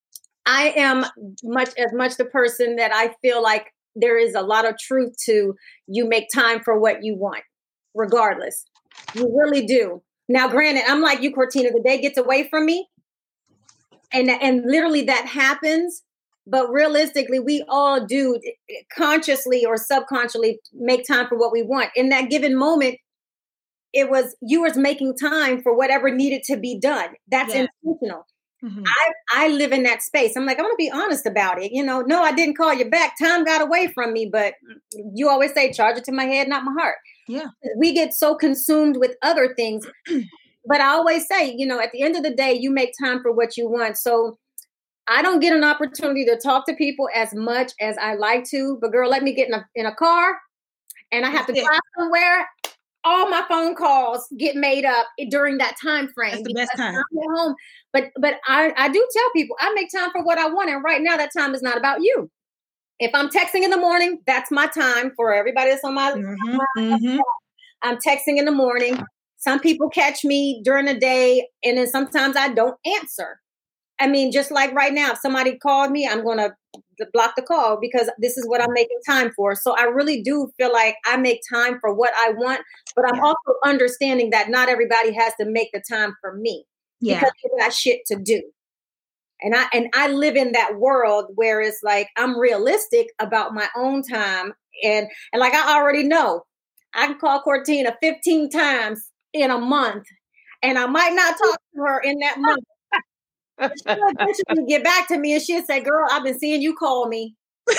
B: I am as much the person that I feel like there is a lot of truth to. You make time for what you want, regardless. You really do. Now, granted, I'm like you, Cortina, the day gets away from me. And literally that happens. But realistically, we all do consciously or subconsciously make time for what we want. In that given moment, you was making time for whatever needed to be done. That's intentional. Mm-hmm. I live in that space. I'm like, I want to be honest about it. No, I didn't call you back. Time got away from me, but you always say, charge it to my head, not my heart.
C: Yeah.
B: We get so consumed with other things. But I always say, at the end of the day, you make time for what you want. So I don't get an opportunity to talk to people as much as I like to. But girl, let me get in a car and I have to drive somewhere. All my phone calls get made up during that time frame.
C: That's the best time.
B: I'm at home. But I do tell people I make time for what I want. And right now that time is not about you. If I'm texting in the morning, that's my time for everybody that's on my I'm texting in the morning. Some people catch me during the day, and then sometimes I don't answer. I mean, just like right now, if somebody called me, I'm going to block the call because this is what I'm making time for. So I really do feel like I make time for what I want, but I'm also understanding that not everybody has to make the time for me because they got shit to do. And I live in that world where it's like I'm realistic about my own time. And like I already know, I can call Cortina 15 times in a month, and I might not talk to her in that month. She'll eventually get back to me and she'll say, girl, I've been seeing you call me.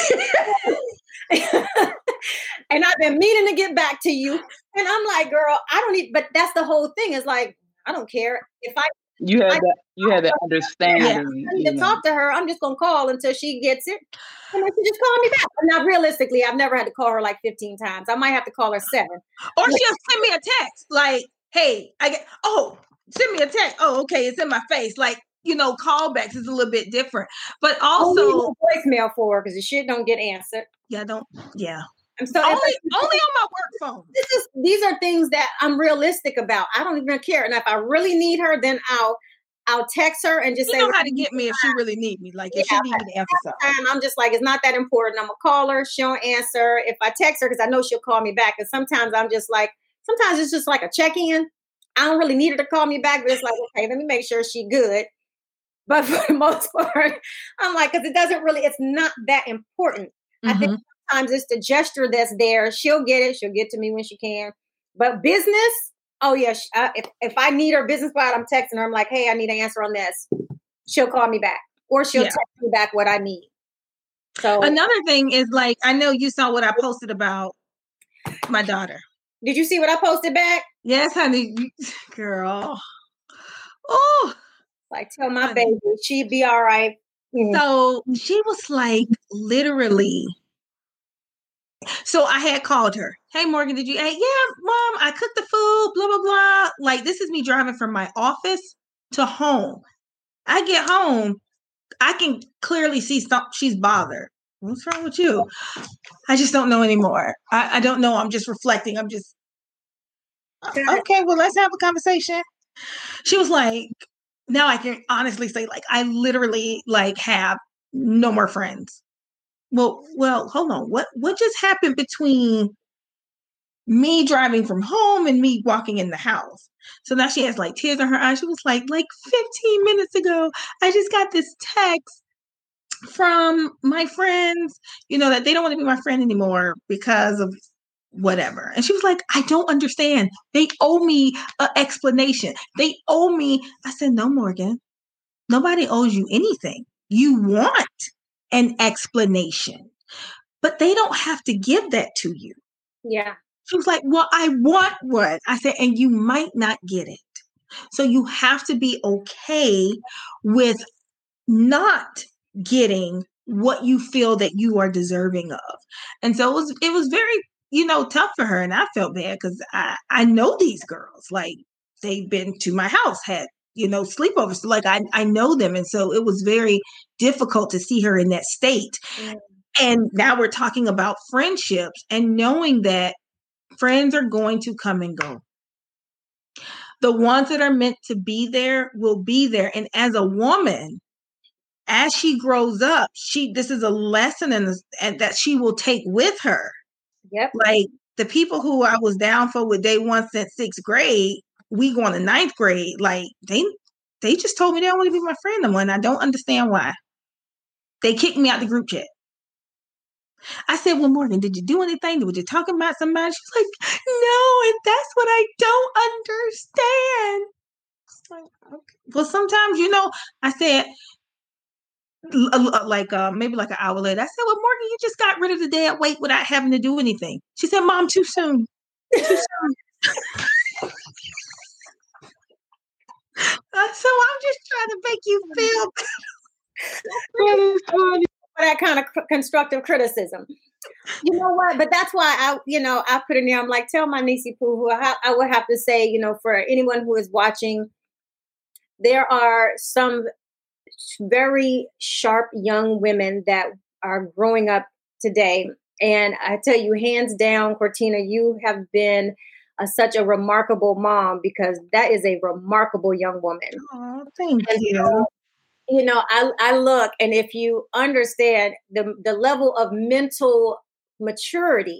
B: And I've been meaning to get back to you. And I'm like, girl, I don't need, but that's the whole thing. Is like, I don't care.
D: You have that understanding.
B: I need to talk to her. I'm just going to call until she gets it. And then she just call me back. But now, realistically, I've never had to call her like 15 times. I might have to call her 7.
C: Or she'll send me a text like, hey, send me a text. Oh, okay. It's in my face. Like, callbacks is a little bit different. But also
B: voicemail for her because the shit don't get answered.
C: Yeah.
B: And so
C: only on my work phone.
B: These are things that I'm realistic about. I don't even care. And if I really need her, then I'll text her and just say
C: how to get me if she really need me. Like if she need me to answer something.
B: I'm just like, it's not that important. I'm gonna call her. She don't answer. If I text her, because I know she'll call me back. And sometimes I'm just like, sometimes it's just like a check-in. I don't really need her to call me back, but it's like, okay, let me make sure she's good. But for the most part, I'm like, because it's not that important. Mm-hmm. I think sometimes it's the gesture that's there. She'll get it. She'll get to me when she can. But business, oh yeah. If I need her business spot, I'm texting her. I'm like, hey, I need an answer on this. She'll call me back. Or she'll text me back what I need. So
C: another thing is like, I know you saw what I posted about my daughter.
B: Did you see what I posted back?
C: Yes, honey. Girl. Oh.
B: Like, tell my baby, she'd be all right. Mm.
C: So she was like, literally. So I had called her. Hey, Morgan, did you? Hey, yeah, Mom, I cooked the food, blah, blah, blah. Like, this is me driving from my office to home. I get home. I can clearly see she's bothered. What's wrong with you? I just don't know anymore. I don't know. I'm just reflecting. I'm just, okay, well, let's have a conversation. She was like, now I can honestly say, like, I literally like have no more friends. Well, hold on. What just happened between me driving from home and me walking in the house? So now she has like tears in her eyes. She was like 15 minutes ago, I just got this text from my friends, that they don't want to be my friend anymore because of whatever. And she was like, I don't understand. They owe me an explanation. They owe me. I said, no, Morgan, nobody owes you anything. You want an explanation, but they don't have to give that to you.
B: Yeah.
C: She was like, well, I want one. I said, and you might not get it. So you have to be okay with not getting what you feel that you are deserving of. And so it was very, tough for her. And I felt bad because I know these girls, like they've been to my house, had, sleepovers. So like I know them. And so it was very difficult to see her in that state. Mm. And now we're talking about friendships and knowing that friends are going to come and go. The ones that are meant to be there will be there. And as a woman, as she grows up, this is a lesson and that she will take with her.
B: Yep.
C: Like the people who I was down for with day one since 6th grade, we going to 9th grade. Like they just told me they don't want to be my friend no more, and I don't understand why. They kicked me out the group chat. I said, well, Morgan, did you do anything? Were you talking about somebody? She was like, no, and that's what I don't understand. Like, okay. Well, sometimes, I said, maybe like an hour later, I said, well, Morgan, you just got rid of the dead weight without having to do anything. She said, Mom, too soon. Too soon. So I'm just trying to make you feel
B: for that kind of constructive criticism. You know what? But that's why I put in there. I'm like, tell my niecey poo, who I would have to say, for anyone who is watching, there are some very sharp young women that are growing up today. And I tell you, hands down, Cortina, you have been such a remarkable mom, because that is a remarkable young woman.
C: Oh, thank you.
B: I look, and if you understand the level of mental maturity,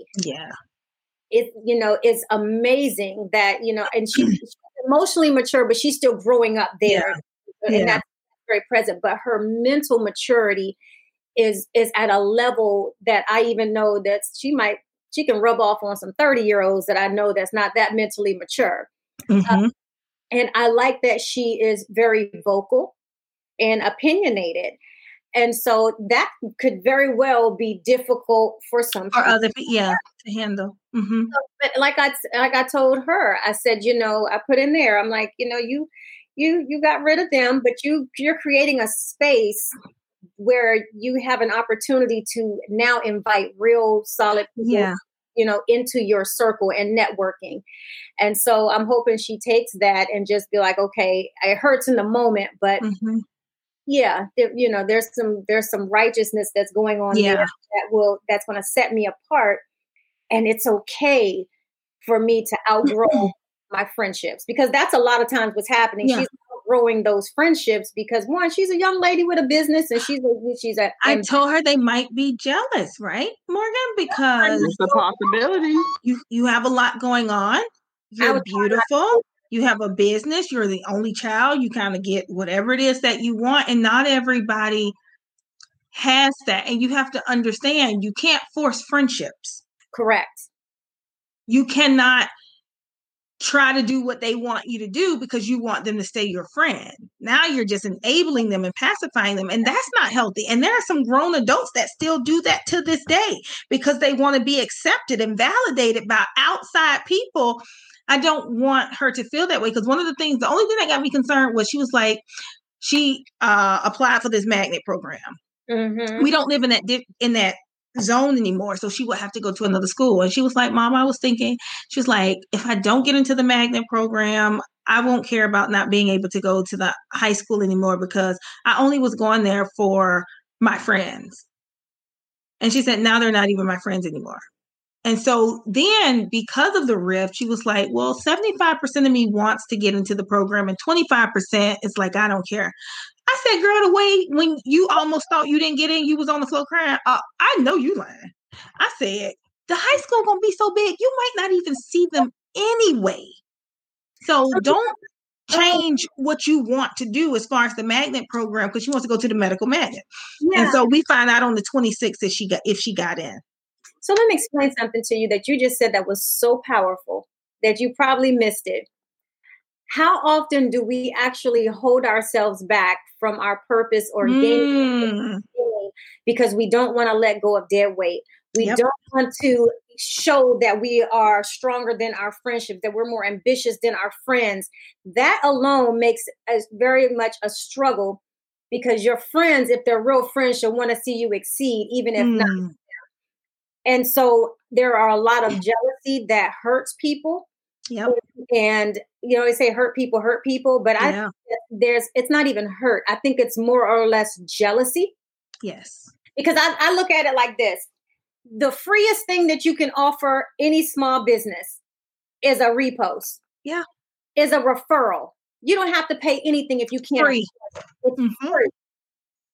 B: it's amazing that, and she's emotionally mature, but she's still growing up there. And that's very present. But her mental maturity is at a level that I even know that she can rub off on some 30-year-olds that I know that's not that mentally mature.
C: Mm-hmm.
B: And I like that she is very vocal and opinionated. And so that could very well be difficult for some
C: people. Other people, to handle. Mm-hmm.
B: But like I told her, I said, I put in there, I'm like, you got rid of them, but you're creating a space where you have an opportunity to now invite real solid people, into your circle and networking. And so I'm hoping she takes that and just be like, okay, it hurts in the moment, but there's some righteousness that's going on there that's going to set me apart. And it's okay for me to outgrow my friendships, because that's a lot of times what's happening. She's outgrowing those friendships because, one, she's a young lady with a business, and
C: I told her they might be jealous, right, Morgan? Because
D: it's a possibility.
C: You have a lot going on. You're beautiful. You have a business. You're the only child. You kind of get whatever it is that you want, and not everybody has that. And you have to understand, you can't force friendships.
B: Correct.
C: You cannot try to do what they want you to do because you want them to stay your friend. Now you're just enabling them and pacifying them, and that's not healthy. And there are some grown adults that still do that to this day because they want to be accepted and validated by outside people. I don't want her to feel that way, because the only thing that got me concerned was she was like, she applied for this magnet program.
B: Mm-hmm.
C: We don't live in that zone anymore, so she would have to go to another school. And she was like, Mom, I was thinking, she was like, if I don't get into the magnet program, I won't care about not being able to go to the high school anymore, because I only was going there for my friends. And she said, now they're not even my friends anymore. And so then, because of the rift, she was like, well, 75% of me wants to get into the program, and 25% is like, I don't care. I said, girl, the way when you almost thought you didn't get in, you was on the floor crying. I know you lying. I said, the high school going to be so big, you might not even see them anyway. So don't change what you want to do as far as the magnet program, because she wants to go to the medical magnet. Yeah. And so we find out on the 26th if she got in.
B: So let me explain something to you that you just said that was so powerful that you probably missed it. How often do we actually hold ourselves back from our purpose or gain because we don't want to let go of dead weight? We don't want to show that we are stronger than our friendship, that we're more ambitious than our friends. That alone makes us very much a struggle, because your friends, if they're real friends, should want to see you exceed, even if not. And so there are a lot of jealousy that hurts people.
C: Yep.
B: And, they say hurt people, but I think it's not even hurt. I think it's more or less jealousy.
C: Yes.
B: Because I look at it like this. The freest thing that you can offer any small business is a repost.
C: Yeah.
B: Is a referral. You don't have to pay anything if you can't.
C: Free.
B: It's free.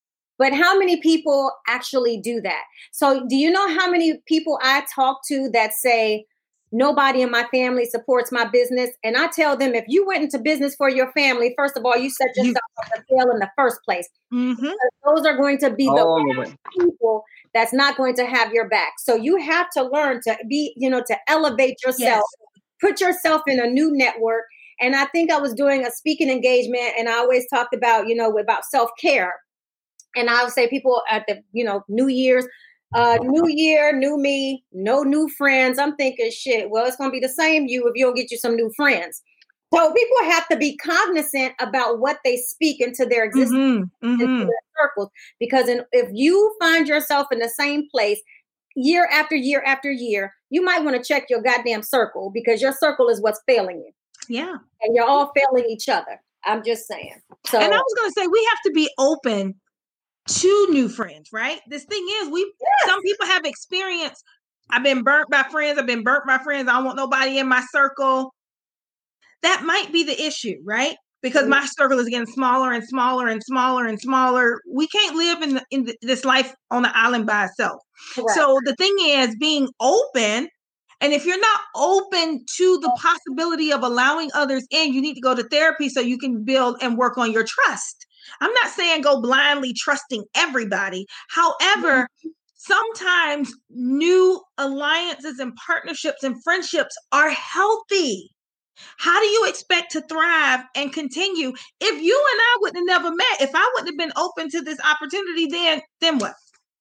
B: But how many people actually do that? So do you know how many people I talk to that say, nobody in my family supports my business? And I tell them, if you went into business for your family, first of all, you set yourself up to fail in the first place. Those are going to be the people that's not going to have your back. So you have to learn to be, to elevate yourself, put yourself in a new network. And I think I was doing a speaking engagement, and I always talked about, about self-care. And I would say people at the, New Year's, new year, new me, no new friends. I'm thinking, shit, well, it's going to be the same you if you don't get you some new friends. So people have to be cognizant about what they speak into their existence, into their circles. Because if you find yourself in the same place year after year after year, you might want to check your goddamn circle, because your circle is what's failing you.
C: Yeah.
B: And you're all failing each other. I'm just saying. So, and
C: I was going to say, we have to be open to new friends, right? This thing is, some people have experience. I've been burnt by friends. I don't want nobody in my circle. That might be the issue, right? Because my circle is getting smaller and smaller and smaller and smaller. We can't live in this life on an island by itself. Correct. So the thing is being open. And if you're not open to the possibility of allowing others in, you need to go to therapy so you can build and work on your trust. I'm not saying go blindly trusting everybody. However, sometimes new alliances and partnerships and friendships are healthy. How do you expect to thrive and continue if you and I would have never met? If I wouldn't have been open to this opportunity, then what?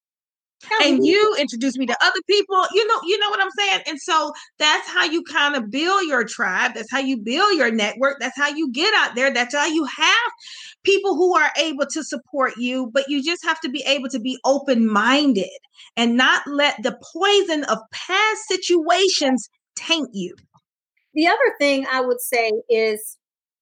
C: And you introduced me to other people, you know what I'm saying? And so that's how you kind of build your tribe. That's how you build your network. That's how you get out there. That's how you have people who are able to support you, but you just have to be able to be open-minded and not let the poison of past situations taint you.
B: The other thing I would say is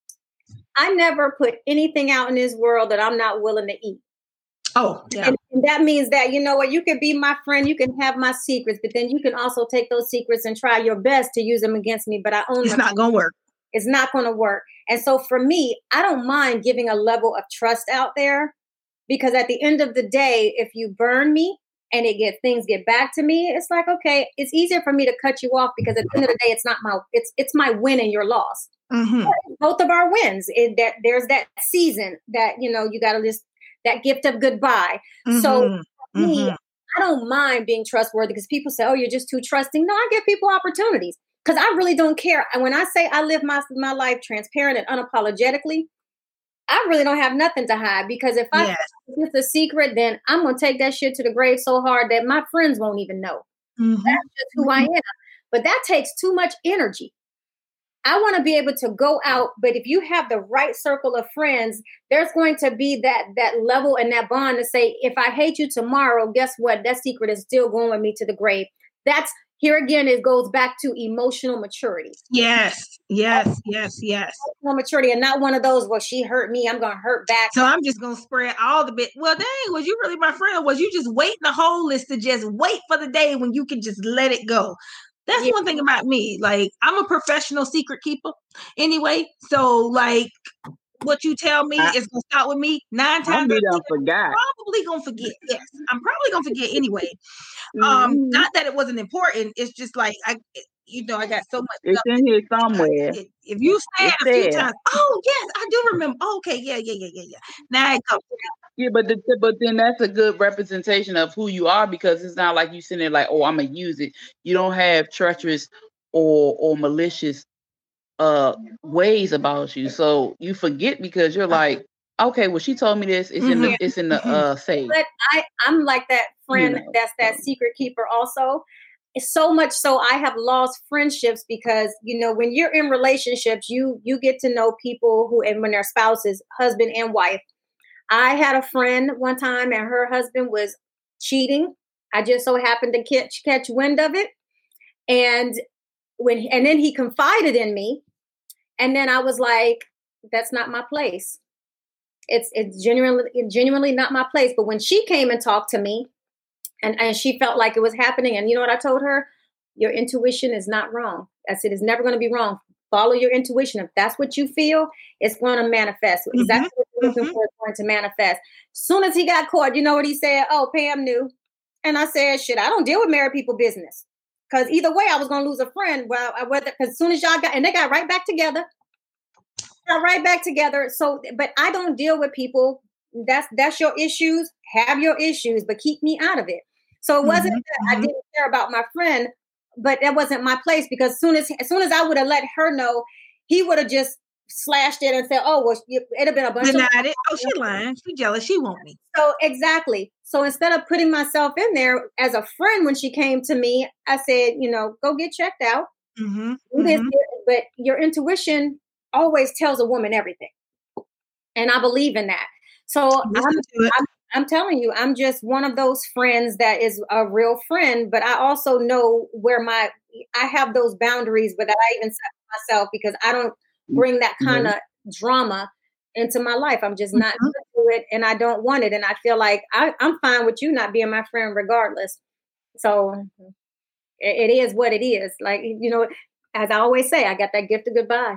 B: I never put anything out in this world that I'm not willing to eat.
C: Oh, yeah.
B: And that means that, you can be my friend, you can have my secrets, but then you can also take those secrets and try your best to use them against me. But
C: it's not going to work.
B: It's not going to work. And so for me, I don't mind giving a level of trust out there, because at the end of the day, if you burn me and things get back to me, it's like, okay, it's easier for me to cut you off, because at the end of the day, it's my win and your loss. Both of our wins. There's that season that, you got to just, that gift of goodbye. So for me, I don't mind being trustworthy, because people say, oh, you're just too trusting. No, I give people opportunities, because I really don't care. And when I say I live my life transparent and unapologetically, I really don't have nothing to hide, because if I it's a secret, then I'm going to take that shit to the grave so hard that my friends won't even know. That's just who I am. But that takes too much energy. I want to be able to go out, but if you have the right circle of friends, there's going to be that level and that bond to say, if I hate you tomorrow, guess what? That secret is still going with me to the grave. That's, here again, it goes back to emotional maturity.
C: Yes.
B: Emotional maturity, and not one of those, well, she hurt me, I'm going to hurt back.
C: So I'm just going to spread all the bit. Well, dang, was you really my friend? Or was you just waiting the whole list to just wait for the day when you can just let it go? That's one thing about me. Like, I'm a professional secret keeper anyway. So, like, what you tell me is going to start with me 9 times.
E: I'm
C: probably going to forget. Yes, I'm probably going to forget anyway. Not that it wasn't important. It's just like, I got so much.
E: It's in here somewhere.
C: If you say it a few times, oh, yes, I do remember. Oh, okay, yeah. Now it comes.
E: Yeah, but then that's a good representation of who you are, because it's not like you sitting there like, oh, I'm gonna use it. You don't have treacherous or malicious ways about you, so you forget because you're like, okay, well, she told me this. It's in the save.
B: But I'm like that friend that's that secret keeper also. It's so much so I have lost friendships because, when you're in relationships, you get to know people who, and when they're spouses, husband and wife. I had a friend one time and her husband was cheating. I just so happened to catch wind of it. And then he confided in me. And then I was like, that's not my place. It's genuinely not my place. But when she came and talked to me and she felt like it was happening, and you know what I told her? Your intuition is not wrong. I said, it's never going to be wrong. Follow your intuition. If that's what you feel, it's going to manifest. Exactly what you looking for it going to manifest. Soon as he got caught, you know what he said? Oh, Pam knew. And I said, shit, I don't deal with married people business. Because either way, I was going to lose a friend. Well, because as soon as y'all got, and they got right back together. So, but I don't deal with people. That's your issues. Have your issues, but keep me out of it. So it wasn't that I didn't care about my friend, but that wasn't my place, because as soon as I would have let her know, he would have just slashed it and said, "Oh, well, it'd have been a bunch of
C: it. Oh, she lying. She jealous. She want me."
B: So exactly. So instead of putting myself in there as a friend when she came to me, I said, go get checked out. Do this, but your intuition always tells a woman everything, and I believe in that. So I'm telling you, I'm just one of those friends that is a real friend, but I also know where I have those boundaries, but that I even set myself, because I don't bring that kind of drama into my life. I'm just not into it, and I don't want it. And I feel like I'm fine with you not being my friend regardless. So it is what it is. Like, as I always say, I got that gift of goodbye.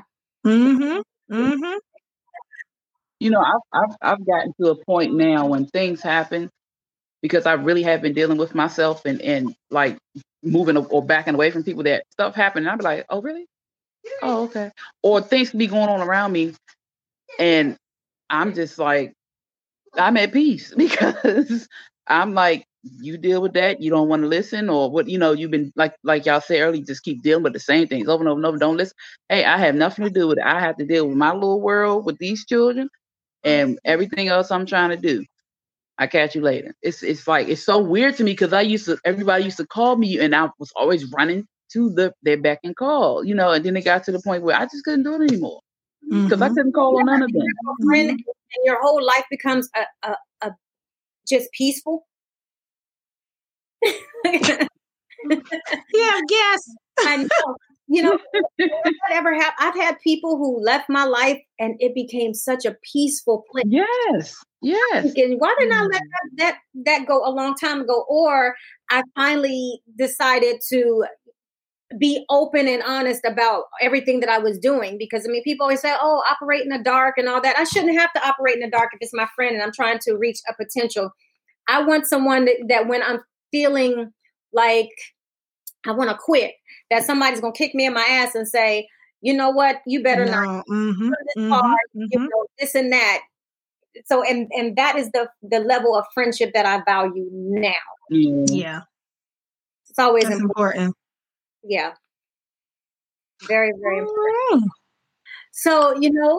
E: I've gotten to a point now when things happen, because I really have been dealing with myself and like moving or backing away from people, that stuff happened. And I'll be like, oh, really? Oh, okay. Or things can be going on around me, and I'm just like, I'm at peace, because I'm like, you deal with that. You don't want to listen, or what, you've been like y'all said earlier, just keep dealing with the same things over and over and over. Don't listen. Hey, I have nothing to do with it. I have to deal with my little world with these children and everything else I'm trying to do. I catch you later. It's like, it's so weird to me, because everybody used to call me, and I was always running to their beck and call, and then it got to the point where I just couldn't do it anymore, because I couldn't call on none of them.
B: And your whole life becomes a just peaceful.
C: Yeah, yes.
B: I know. Whatever happened, I've had people who left my life, and it became such a peaceful place.
E: Yes.
B: And why didn't I let that go a long time ago? Or I finally decided to be open and honest about everything that I was doing, because people always say, "Oh, operate in the dark" and all that. I shouldn't have to operate in the dark if it's my friend and I'm trying to reach a potential. I want someone that when I'm feeling like I want to quit, that somebody's going to kick me in my ass and say, "You know what? You better not this hard, this and that." So, and that is the level of friendship that I value now.
C: Yeah.
B: It's always
C: important.
B: Yeah. Very, very important. So,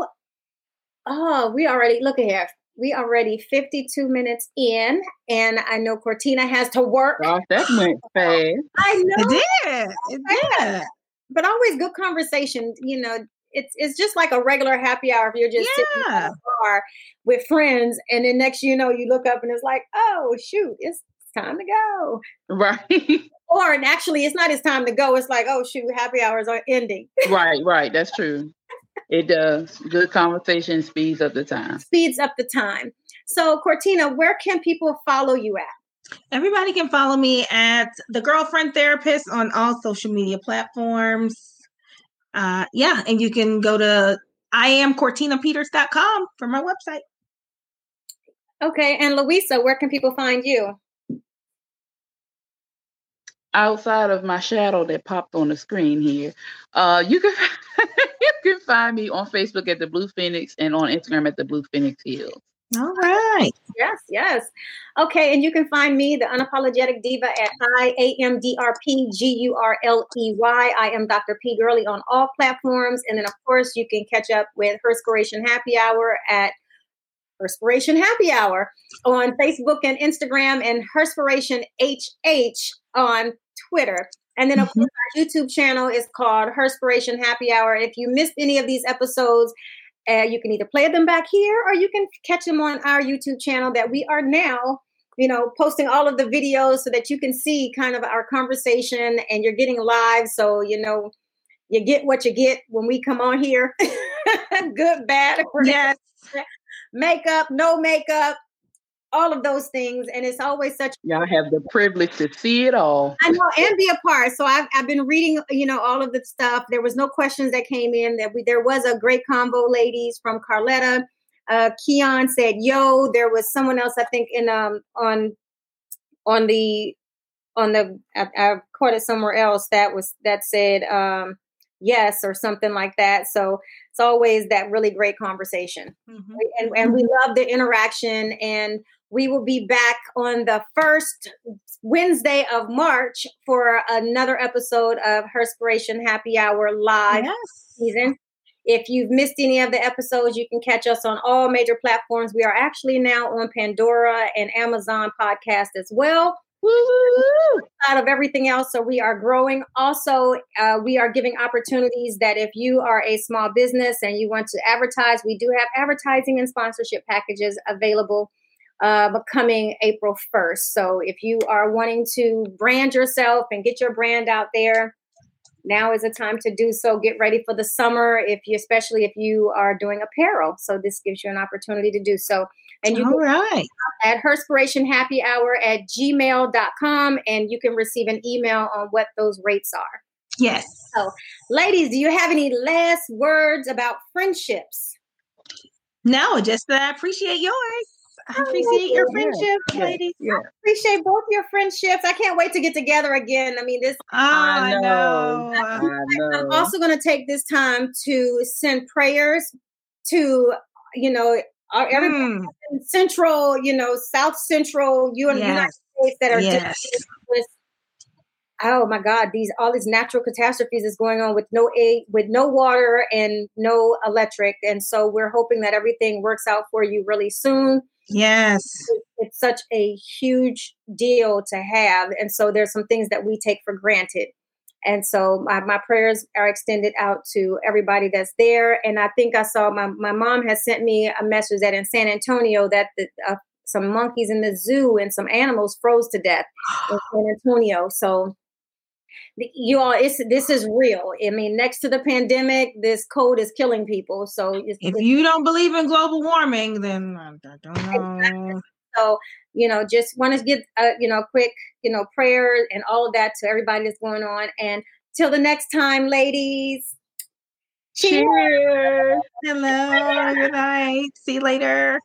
B: we already, look at here. We already 52 minutes in, and I know Cortina has to work.
E: Gosh, that went fast.
B: I know.
C: It did.
B: But always good conversation. It's just like a regular happy hour if you're just sitting in a bar with friends, and then next you look up and it's like, oh shoot, it's time to go.
E: Right.
B: Or actually it's not, it's time to go. It's like, oh shoot, happy hours are ending.
E: Right. That's true. It does. Good conversation speeds up the time.
B: So Cortina, where can people follow you at?
C: Everybody can follow me at The Girlfriend Therapist on all social media platforms. And you can go to IamCortinaPeters.com for my website.
B: Okay, and Louisa, where can people find you?
E: Outside of my shadow that popped on the screen here, you can find me on Facebook at The Blue Phoenix and on Instagram at The Blue Phoenix Hills.
C: All right.
B: Yes. Okay, and you can find me, the Unapologetic Diva, at IAMDRPGURLEY. I am Dr. P. Gurley on all platforms. And then, of course, you can catch up with Herspiration Happy Hour at Herspiration Happy Hour on Facebook and Instagram, and Herspiration HH on Twitter. And then, of course, our YouTube channel is called Herspiration Happy Hour. If you missed any of these episodes, you can either play them back here or you can catch them on our YouTube channel that we are now, posting all of the videos so that you can see kind of our conversation, and you're getting live. So, you get what you get when we come on here. Good, bad.
C: Yes.
B: Makeup, no makeup, all of those things. And it's always such.
E: Y'all have the privilege to see it all.
B: I know, and be a part. So I've been reading, all of the stuff. There was no questions that came in. There was a great combo, ladies, from Carletta, Keon said, "Yo." There was someone else, I think, in on the I caught it somewhere else that said yes or something like that. So it's always that really great conversation, and we love the interaction. And we will be back on the first Wednesday of March for another episode of Herspiration Happy Hour live season. If you've missed any of the episodes, you can catch us on all major platforms. We are actually now on Pandora and Amazon podcast as well. Out of everything else, so we are growing. Also, we are giving opportunities that if you are a small business and you want to advertise, we do have advertising and sponsorship packages available coming April 1st. So if you are wanting to brand yourself and get your brand out there, now is the time to do so. Get ready for the summer, especially if you are doing apparel. So this gives you an opportunity to do so. And you can at herspirationhappyhour@gmail.com, and you can receive an email on what those rates are.
C: Yes.
B: So, ladies, do you have any last words about friendships?
C: No, just that I appreciate yours. I appreciate your friendship, ladies.
B: I appreciate both your friendships. I can't wait to get together again. I mean, this.
C: I know.
B: I'm also going to take this time to send prayers to, everybody in Central, South Central, United States that are dealing with. Oh my God, all these natural catastrophes is going on with no aid, with no water and no electric. And so we're hoping that everything works out for you really soon.
C: Yes.
B: It's such a huge deal to have. And so there's some things that we take for granted. And so my prayers are extended out to everybody that's there. And I think I saw my mom has sent me a message that in San Antonio that some monkeys in the zoo and some animals froze to death in San Antonio. So you all, this is real. I mean, next to the pandemic, this cold is killing people. So
C: if you don't believe in global warming, then I don't know.
B: Exactly. So, just want to give, quick, prayer and all of that to everybody that's going on. And till the next time, ladies.
C: Cheers. Hello. Good night. See you later.